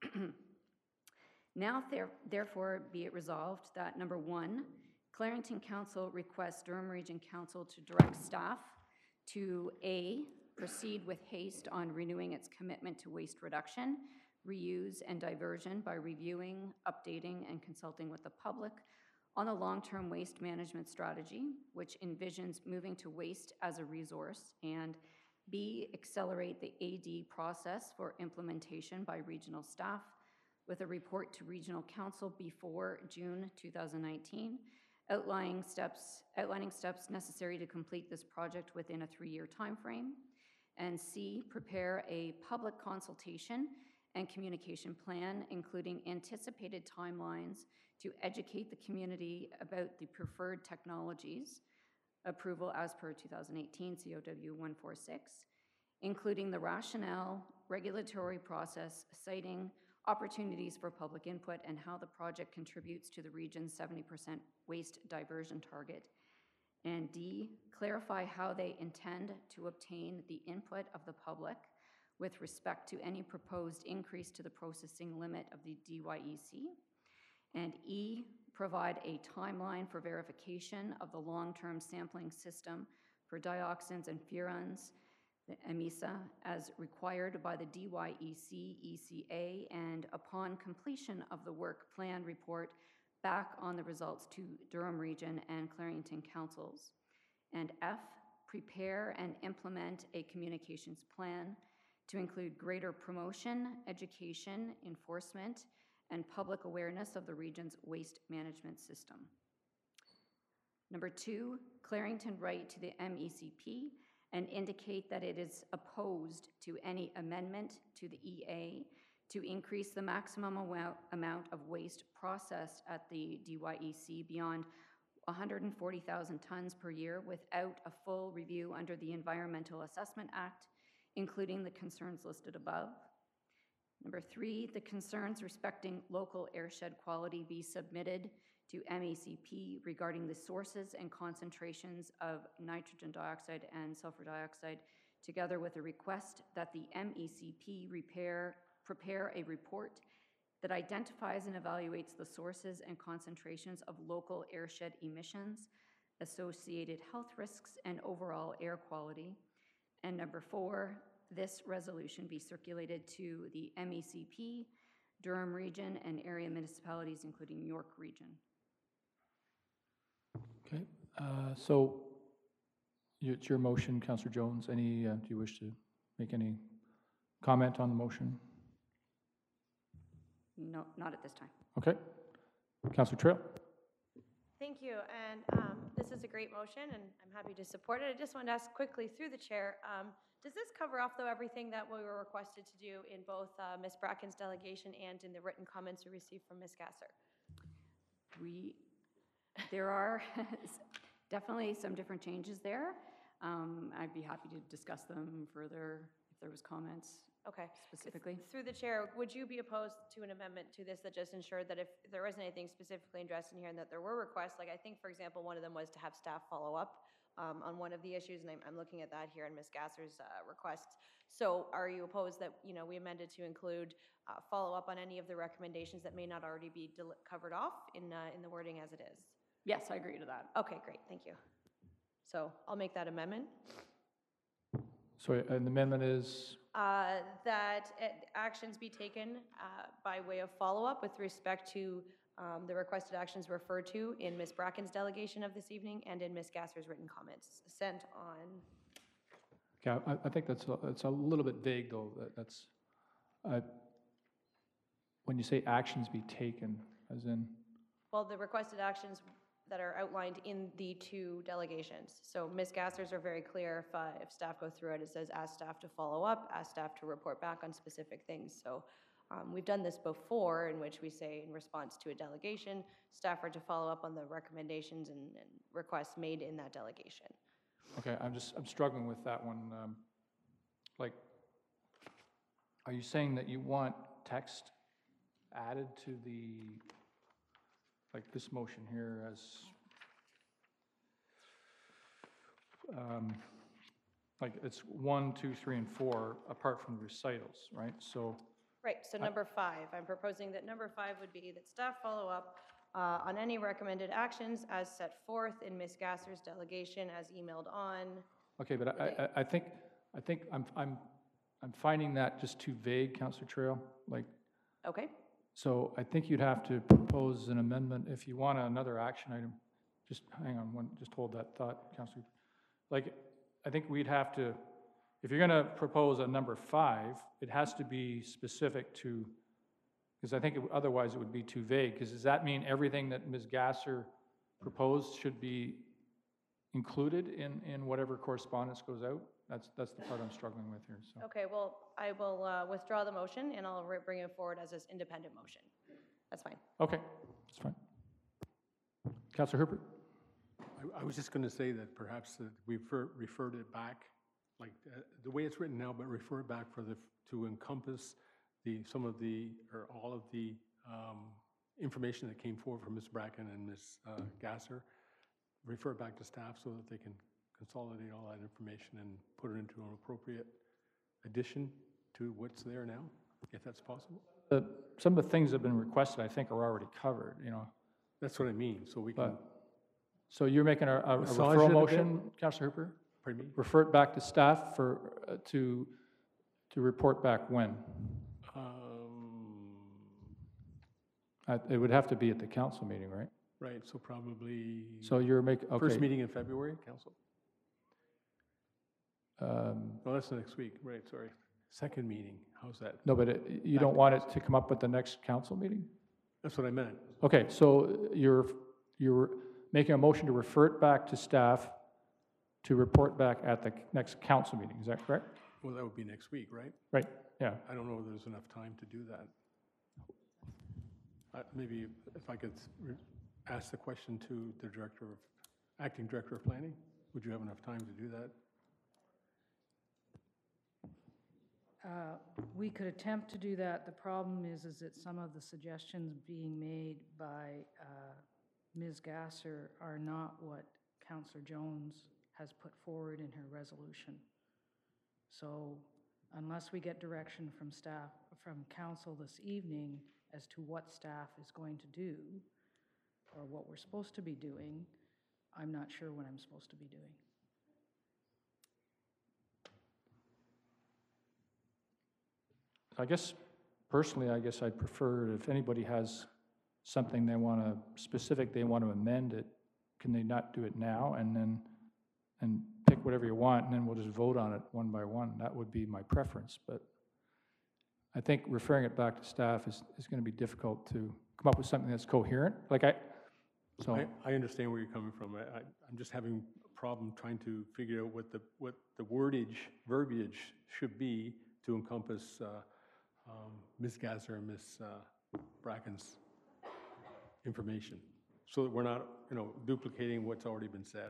Now, there, therefore, be it resolved that number one, Clarington Council requests Durham Region Council to direct staff to A, proceed with haste on renewing its commitment to waste reduction, reuse, and diversion by reviewing, updating, and consulting with the public on a long-term waste management strategy, which envisions moving to waste as a resource, and B, accelerate the A D process for implementation by regional staff with a report to Regional Council before June two thousand nineteen, outlining steps, outlining steps necessary to complete this project within a three-year timeframe, and C, prepare a public consultation and communication plan, including anticipated timelines to educate the community about the preferred technologies, approval as per two thousand eighteen C O W one forty-six, including the rationale, regulatory process, citing opportunities for public input, and how the project contributes to the region's seventy percent waste diversion target. And D, clarify how they intend to obtain the input of the public with respect to any proposed increase to the processing limit of the D Y E C. And E, provide a timeline for verification of the long-term sampling system for dioxins and furans, the EMISA, as required by the D Y E C E C A, and upon completion of the work plan report, back on the results to Durham Region and Clarington Councils. And F, prepare and implement a communications plan to include greater promotion, education, enforcement, and public awareness of the region's waste management system. Number two, Clarington write to the M E C P and indicate that it is opposed to any amendment to the E A to increase the maximum amount of waste processed at the D Y E C beyond one hundred forty thousand tons per year without a full review under the Environmental Assessment Act, including the concerns listed above. Number three, the concerns respecting local airshed quality be submitted to M E C P regarding the sources and concentrations of nitrogen dioxide and sulfur dioxide, together with a request that the M E C P repair, prepare a report that identifies and evaluates the sources and concentrations of local airshed emissions, associated health risks, and overall air quality. And number four, this resolution be circulated to the M E C P, Durham Region, and area municipalities, including York Region. Okay, uh, so it's your motion, Councillor Jones. Any, uh, do you wish to make any comment on the motion? No, not at this time. Okay. Councillor Trail? Thank you, and um, this is a great motion, and I'm happy to support it. I just wanted to ask quickly through the chair, um, does this cover off, though, everything that we were requested to do in both uh, Miz Bracken's delegation and in the written comments we received from Miz Gasser? We, there are definitely some different changes there. Um, I'd be happy to discuss them further if there was comments. Okay. Specifically. Through the chair, would you be opposed to an amendment to this that just ensured that if there wasn't anything specifically addressed in here and that there were requests, like I think, for example, one of them was to have staff follow up um, on one of the issues, and I'm, I'm looking at that here in Miz Gasser's uh, requests. So are you opposed that, you know, we amended to include uh, follow up on any of the recommendations that may not already be covered off in, uh, in the wording as it is? Yes, I agree to that. Okay, great, thank you. So I'll make that amendment. So an amendment is? Uh, that uh, actions be taken uh, by way of follow-up with respect to um, the requested actions referred to in Miz Bracken's delegation of this evening and in Miz Gasser's written comments sent on. Yeah, I, I think that's a, it's a little bit vague, though. That, that's uh, when you say actions be taken, as in? Well, the requested actions that are outlined in the two delegations. So Miz Gasser's are very clear. If, uh, if staff go through it, it says ask staff to follow up, ask staff to report back on specific things. So um, we've done this before, in which we say in response to a delegation, staff are to follow up on the recommendations and, and requests made in that delegation. Okay, I'm just, I'm struggling with that one. Um, like, are you saying that you want text added to the, like this motion here as, um, like it's one, two, three, and four apart from recitals, right? So. Right, so number five, I'm proposing that number five would be that staff follow up uh, on any recommended actions as set forth in Miz Gasser's delegation as emailed on. Okay, but I, I, I think, I think I'm, I'm, I'm finding that just too vague, Counselor Trail, like, Okay, so I think you'd have to propose an amendment if you want another action item. Just hang on one, just hold that thought, Counselor. Like, I think we'd have to, if you're gonna propose a number five, it has to be specific to, because I think it- otherwise it would be too vague, because does that mean everything that Miz Gasser proposed should be included in, in whatever correspondence goes out? That's, that's the part I'm struggling with here, so. okay, well, I will uh, withdraw the motion, and I'll re- bring it forward as this independent motion. That's fine. Okay, that's fine. Counselor Hooper? I, I was just going to say that perhaps that we refer, referred it back, like uh, the way it's written now, but refer it back for the, to encompass the, some of the, or all of the um, information that came forward from Miz Bracken and Miz Uh, Gasser. Refer it back to staff so that they can consolidate all that information and put it into an appropriate addition to what's there now, if that's possible. The, some of the things that have been requested, I think, are already covered, you know. That's what I mean, so we can, But, so you're making a, a Massage it referral a bit? motion, Counselor Hooper? pardon me? Refer it back to staff for, uh, to, to report back when? Um, Uh, It would have to be at the council meeting, right? Right, so probably So you're making, okay. first meeting in February, council? Um, No, that's next week, right, sorry. Second meeting, how's that? No, but it- you Back don't to want it to come up at the next council meeting? That's what I meant. Okay, so you're, you're making a motion to refer it back to staff to report back at the next council meeting, is that correct? Well, that would be next week, right? Right, yeah. I don't know if there's enough time to do that. Uh, Maybe if I could re- ask the question to the director of, acting director of planning, would you have enough time to do that? Uh, We could attempt to do that. The problem is, is that some of the suggestions being made by uh, Miz Gasser are not what Councillor Jones has put forward in her resolution. So unless we get direction from staff, from council this evening as to what staff is going to do, or what we're supposed to be doing, I'm not sure what I'm supposed to be doing. I guess, personally, I guess I'd prefer if anybody has something they want to, specific they want to amend it, can they not do it now and then, and pick whatever you want, and then we'll just vote on it one by one? That would be my preference, but I think referring it back to staff is, is going to be difficult to come up with something that's coherent. Like I, so, I, I understand where you're coming from. I, I, I'm just having a problem trying to figure out what the, what the wordage, verbiage should be to encompass uh, um, Miz Gasser and Miz uh, Bracken's information, so that we're not, you know, duplicating what's already been said.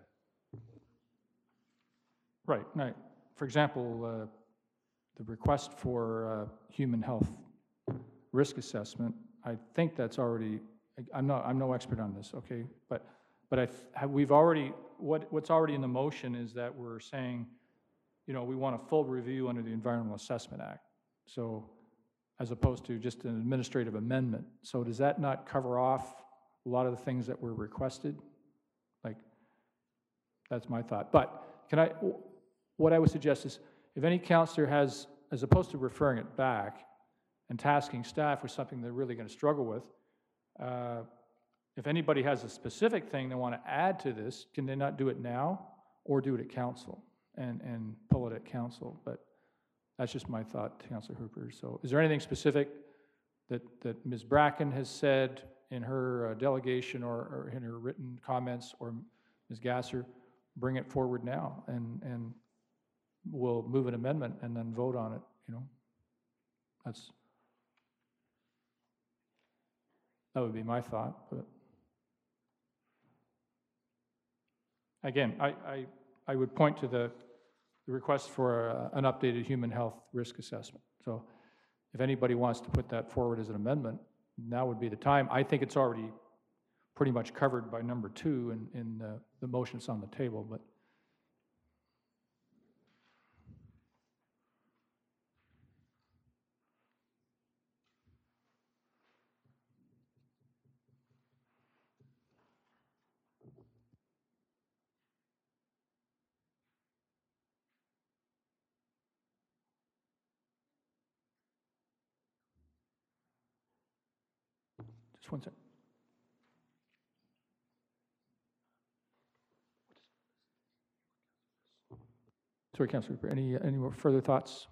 right, right. For example, uh, the request for uh, human health risk assessment, I think that's already, I- I'm not, I'm no expert on this, okay? But, but I, th- have- we've already, what, what's already in the motion is that we're saying, you know, we want a full review under the Environmental Assessment Act. So, as opposed to just an administrative amendment. So does that not cover off a lot of the things that were requested? Like, that's my thought. But can I, what I would suggest is, if any counselor has, as opposed to referring it back and tasking staff with something they're really going to struggle with, uh, if anybody has a specific thing they want to add to this, can they not do it now or do it at council and, and pull it at council? But that's just my thought, Councillor Hooper. So is there anything specific that, that Miz Bracken has said in her uh, delegation or, or in her written comments, or Miz Gasser, bring it forward now, and, and we'll move an amendment and then vote on it, you know? That's, that would be my thought, but again, I, I, I would point to the, the request for uh, an updated human health risk assessment. So if anybody wants to put that forward as an amendment, now would be the time. I think it's already pretty much covered by number two in, in the, the motions on the table, but Just one second. Sorry, Councillor Cooper, any, any more further thoughts?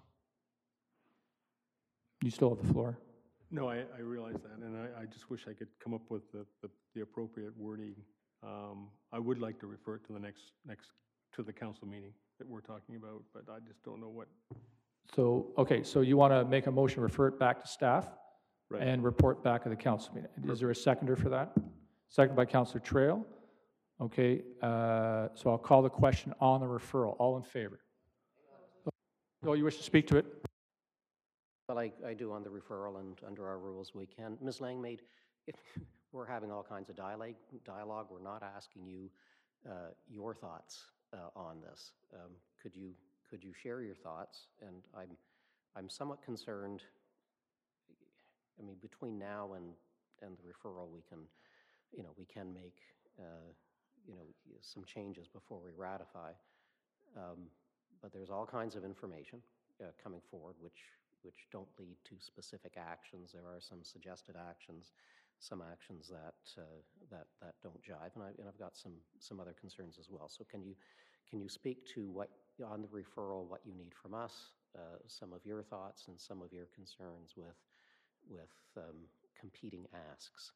You still have the floor. No, I, I realize that, and I, I just wish I could come up with the, the, the appropriate wording. Um, I would like to refer it to the next, next, to the council meeting that we're talking about, but I just don't know what. So, okay, so you want to make a motion, refer it back to staff Right. and report back at the council meeting. Is there a seconder for that? Seconded by Councillor Trail. Okay, uh, so I'll call the question on the referral. All in favor? Oh, you wish to speak to it? Well, I, I do on the referral, and under our rules, we can. Miz Lang made, if we're having all kinds of dialogue, dialogue, we're not asking you uh, your thoughts uh, on this. Um, could you could you share your thoughts? And I'm I'm somewhat concerned. I mean, between now and and the referral, we can, you know, we can make uh, you know some changes before we ratify. Um, but there's all kinds of information uh, coming forward, which which don't lead to specific actions. There are some suggested actions, some actions that uh, that that don't jive, and, I, and I've got some some other concerns as well. So can you can you speak to what on the referral, what you need from us, uh, some of your thoughts and some of your concerns with with um, competing asks?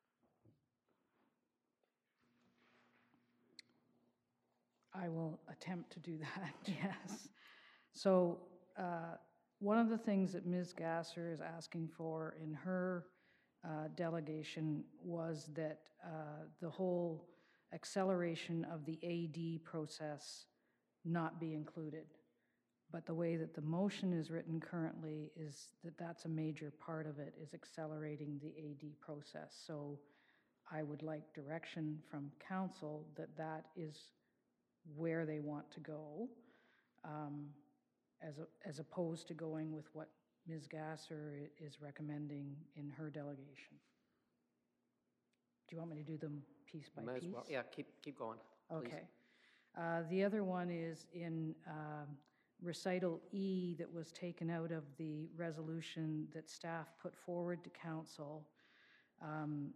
I will attempt to do that, yes. So uh, one of the things that Miz Gasser is asking for in her uh, delegation was that uh, the whole acceleration of the A D process not be included. But the way that the motion is written currently is that that's a major part of it, is accelerating the A D process. So I would like direction from council that that is where they want to go, um, as, a, as opposed to going with what Miz Gasser is recommending in her delegation. Do you want me to do them piece by Might as piece? well, yeah, keep keep going, please. Okay. Uh, the other one is in um, recital E that was taken out of the resolution that staff put forward to council. Um,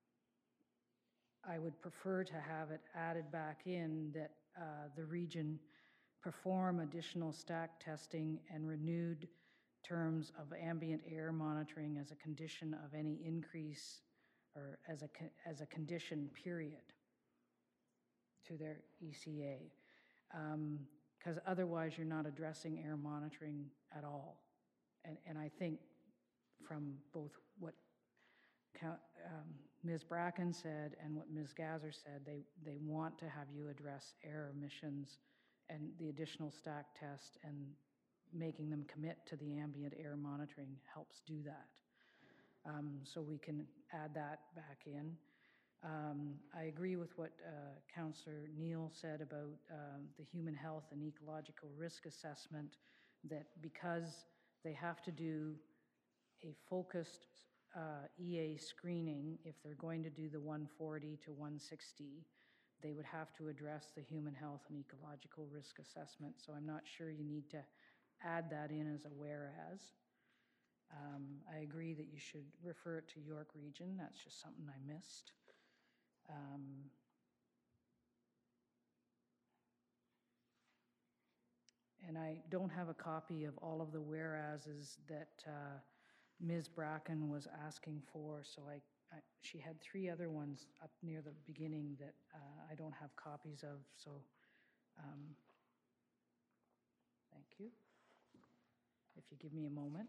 I would prefer to have it added back in that uh, the region perform additional stack testing and renewed terms of ambient air monitoring as a condition of any increase or as a, as a condition, period, to their E C A. Because um, otherwise you're not addressing air monitoring at all. And, and I think from both what Count, um, Miz Bracken said and what Miz Gasser said, they, they want to have you address air emissions and the additional stack test, and making them commit to the ambient air monitoring helps do that. Um, so we can add that back in. Um, I agree with what uh, Councillor Neal said about um, the human health and ecological risk assessment, that because they have to do a focused uh, E A screening, if they're going to do the one forty to one sixty, they would have to address the human health and ecological risk assessment. So I'm not sure you need to add that in as a whereas. Um, I agree that you should refer it to York Region. That's just something I missed. Um, and I don't have a copy of all of the whereases that uh, Miz Bracken was asking for, so I, I, she had three other ones up near the beginning that uh, I don't have copies of, so um, thank you. If you give me a moment.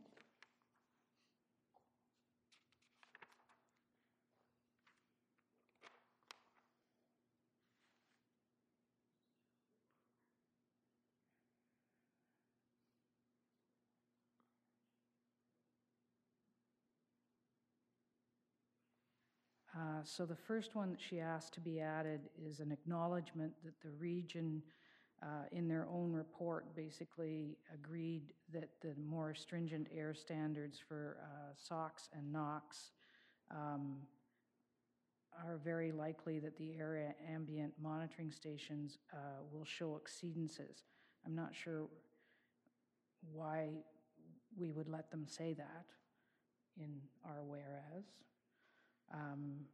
Uh, so the first one that she asked to be added is an acknowledgement that the region uh, in their own report basically agreed that the more stringent air standards for uh, SOx and NOx um, are very likely that the area ambient monitoring stations uh, will show exceedances. I'm not sure why we would let them say that in our whereas. Um,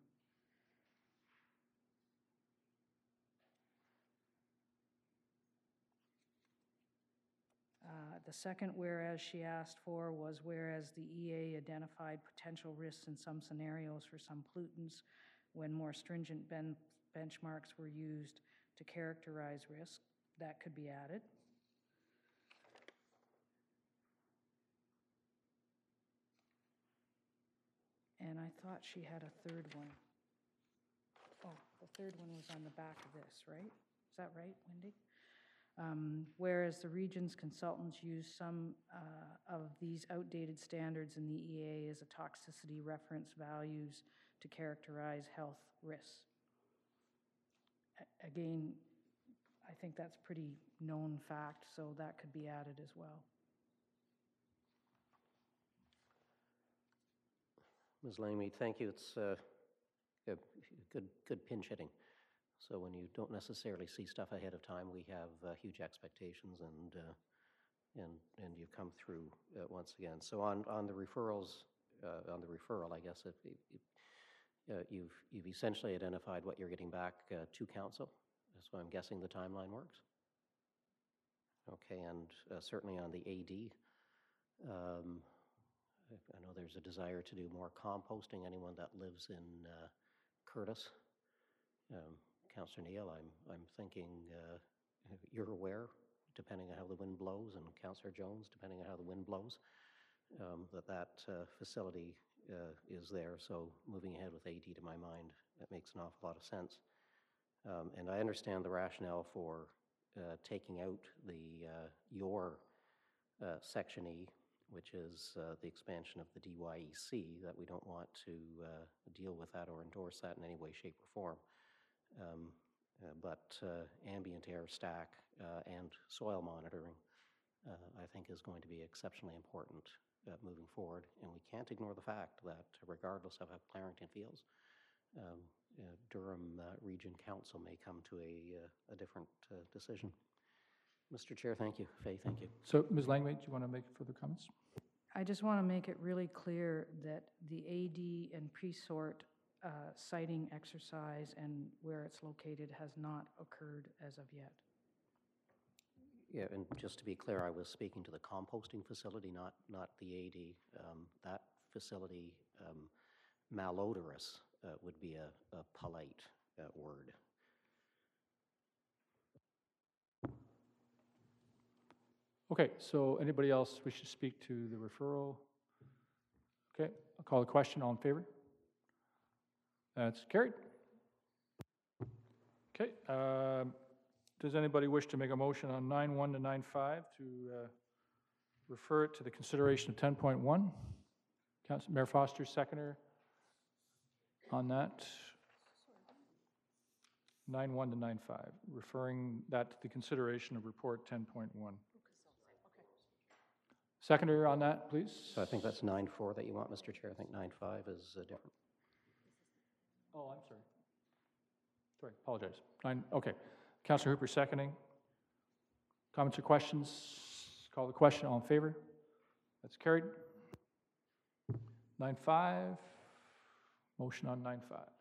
Uh, The second whereas she asked for was whereas the E A identified potential risks in some scenarios for some pollutants when more stringent ben- benchmarks were used to characterize risk. That could be added. And I thought she had a third one. Oh, the third one was on the back of this, right? Is that right, Wendy? Um, Whereas the region's consultants use some uh, of these outdated standards in the E A as a toxicity reference values to characterize health risks. A- Again, I think that's pretty known fact, so that could be added as well. Miz Langmead, thank you. It's uh, a good, good pinch hitting. So when you don't necessarily see stuff ahead of time, we have uh, huge expectations, and uh, and and you've come through uh, once again. So on on the referrals, uh, on the referral, I guess if, if, if uh, you've you've essentially identified what you're getting back uh, to council. So I'm guessing the timeline works. Okay, and uh, certainly on the A D. Um, I know there's a desire to do more composting. Anyone that lives in uh, Curtis, um, Councillor Neal, I'm I'm thinking uh, you're aware, depending on how the wind blows, and Councillor Jones, depending on how the wind blows, um, that that uh, facility uh, is there. So moving ahead with A D, to my mind, that makes an awful lot of sense. Um, and I understand the rationale for uh, taking out the uh, your uh, Section E, which is uh, the expansion of the D Y E C, that we don't want to uh, deal with that or endorse that in any way, shape, or form. Um, uh, but uh, ambient air stack uh, and soil monitoring, uh, I think, is going to be exceptionally important uh, moving forward. And we can't ignore the fact that regardless of how Clarington feels, um, uh, Durham uh, Region Council may come to a, uh, a different uh, decision. Mister Chair, thank you. Faye, thank you. So, Miz Langmaid, do you want to make further comments? I just want to make it really clear that the A D and pre-sort uh, siting exercise and where it's located has not occurred as of yet. Yeah, and just to be clear, I was speaking to the composting facility, not not the A D. Um, that facility, um, malodorous uh, would be a, a polite uh, word. Okay, so anybody else wish to speak to the referral? Okay, I'll call the question. All in favor? That's carried. Okay, um, does anybody wish to make a motion on nine one to nine five to uh, refer it to the consideration of ten point one? Councilor Mayor Foster, seconder on that. nine one to nine five, referring that to the consideration of report ten point one. Seconder on that, please. So I think that's nine four that you want, Mister Chair. I think nine five is uh, different. Oh, I'm sorry. Sorry, apologize. Nine, okay. Councilor Hooper seconding. Comments or questions? Call the question. All in favor? That's carried. Nine five. Motion on nine five.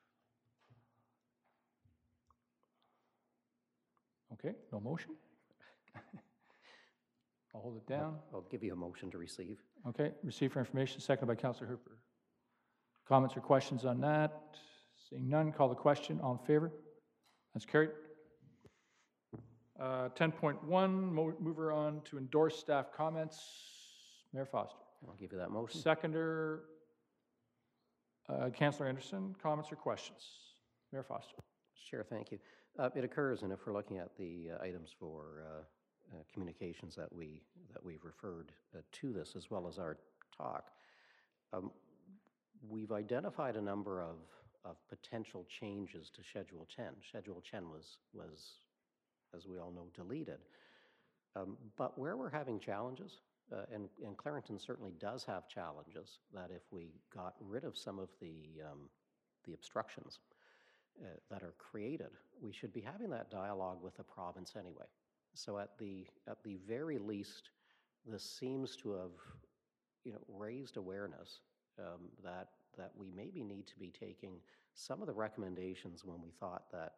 Okay, no motion? I'll hold it down. I'll give you a motion to receive. Okay, receive for information, seconded by Councilor Hooper. Comments or questions on that? Seeing none, call the question. All in favor? That's carried. Uh, ten point one, mover on to endorse staff comments. Mayor Foster. I'll give you that motion. Seconder, uh, Councilor Anderson, comments or questions? Mayor Foster. Sure, thank you. Uh, it occurs, and if we're looking at the uh, items for uh, uh, communications that we that we've referred uh, to this, as well as our talk, um, we've identified a number of of potential changes to Schedule ten. Schedule ten was was, as we all know, deleted. Um, but where we're having challenges, uh, and and Clarington certainly does have challenges, that if we got rid of some of the um, the obstructions Uh, that are created, we should be having that dialogue with the province anyway. So at the at the very least, this seems to have, you know, raised awareness um, that that we maybe need to be taking some of the recommendations when we thought that